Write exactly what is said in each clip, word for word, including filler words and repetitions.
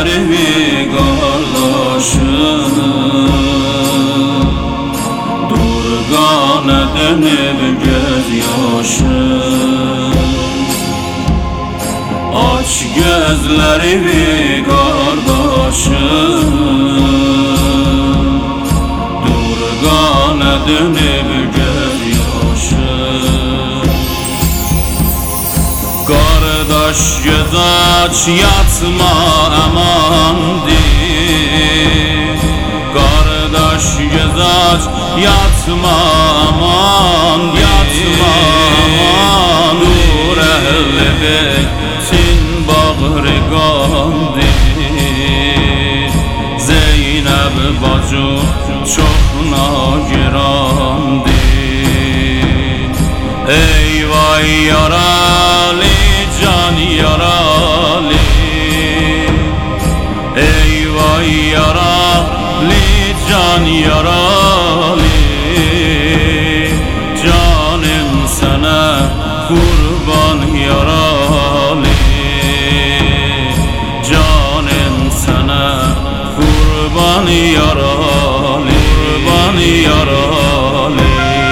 gözleri bir kardeşim, durgana dönüp gözyaşım. Aç gözleri bir kardeşim, durgana dönüp gözyaşım. Kardeş göz aç, yatma aman değil. Kardeş göz aç, yatma aman, yatma aman. Dur ehli beytin bağrı qandir. Zeynep bacı çok nagirandir. Eyvay yaralı can yaralı, eyvay yaralı can yaralı. Canım sana kurban yaralı, canım sana kurban yaralı, kurban yaralı.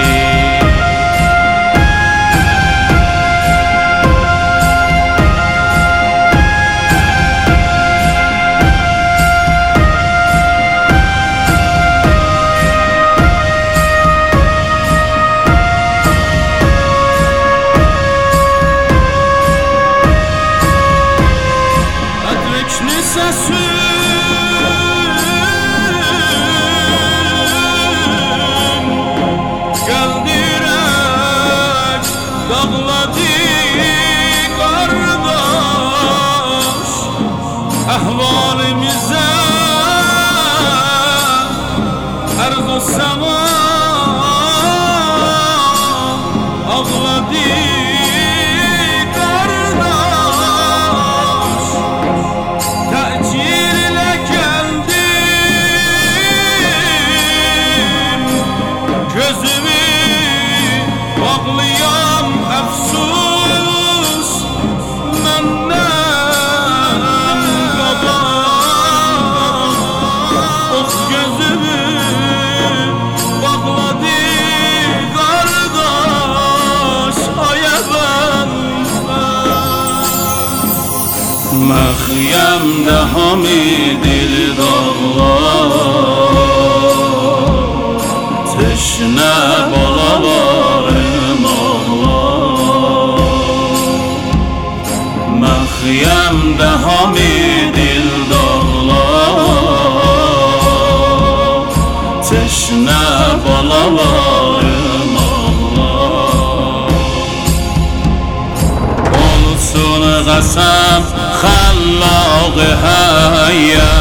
Ahvalimize erz-ı sema ağladı kardeş. Tecil ile geldim, gözümü bağlayan efsus menden. Məxyəmdə hamidil dağlar, teşnə balalarım ağlar. Məxyəmdə hamidil dağlar, teşnə balalarım ağlar. Olsun qəsəm Xallaq-ı həyyə,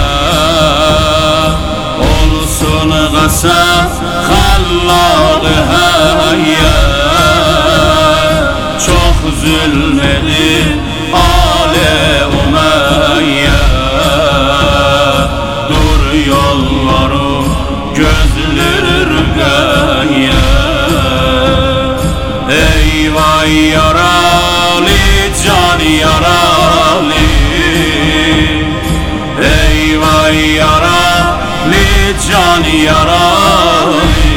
olsun qəsəm Xallaq-ı həyyə. Çox zülm edib Ali Umeyyə, dur yolları gözlür rüqəyyə. Eyvay yaralı can yaralı, eyvay yaralı can yaralı.